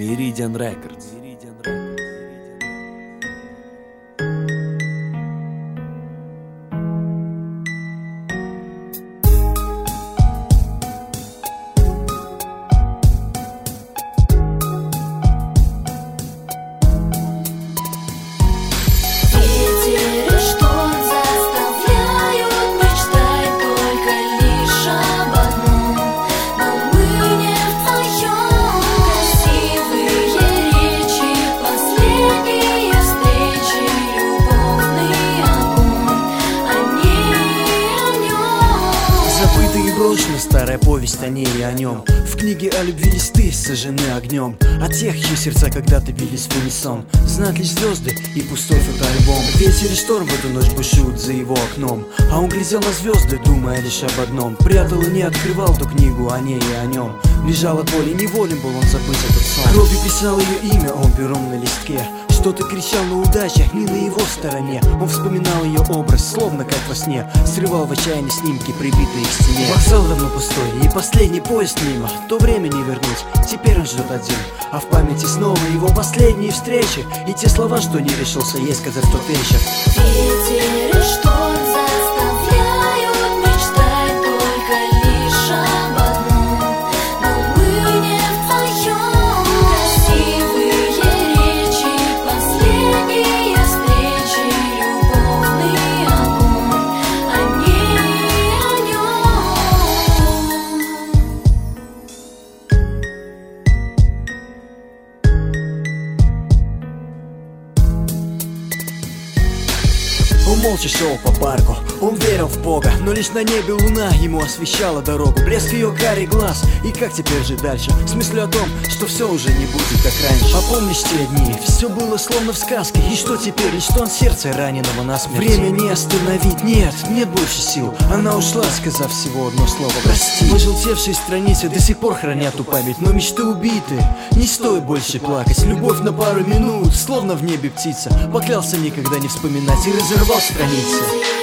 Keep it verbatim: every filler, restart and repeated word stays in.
Meridian Records. Брошена старая повесть о ней и о нем. В книге о любви листы сожжены огнем. О тех, чьи сердца когда-то бились в унисон. Знают лишь звезды и пустой фотоальбом. Ветер и шторм в эту ночь бушуют за его окном. А он глядел на звезды, думая лишь об одном. Прятал и не открывал ту книгу о ней и о нем. Лежал от боли, неволен был он забыть этот сон. Кровью писал ее имя он пером на листке. Что-то кричал на удачах, не на его стороне. Он вспоминал ее образ, словно как во сне. Срывал в отчаянии снимки, прибитые к стене. Вокзал давно пустой, и последний поезд мимо. То время не вернуть, теперь он ждет один. А в памяти снова его последние встречи. И те слова, что не решился ей сказать в тот вечер. Ветер и шторм заставляют мечтать только лишь об одном. Но мы не вдвоем. Красивые речи, последние встречи, любовный огонь, о ней, о нем. Он молча шел по парку, он верил в Бога. Но лишь на небе луна ему освещала дорогу. Блеск ее карий глаз, и как теперь жить дальше? С мыслью о том, что все уже не будет как раньше. А помнишь те дни, все было словно в сказке. И что теперь, лишь тон сердца раненого насмерть. Время не остановить, нет, нет больше сил. Она ушла, сказав всего одно слово: прости. Пожелтевшие страницы до сих пор хранят ту память. Но мечты убиты, не стоит больше плакать. Любовь на пару минут, словно в небе птица. Поклялся никогда не вспоминать и разорвал страницы.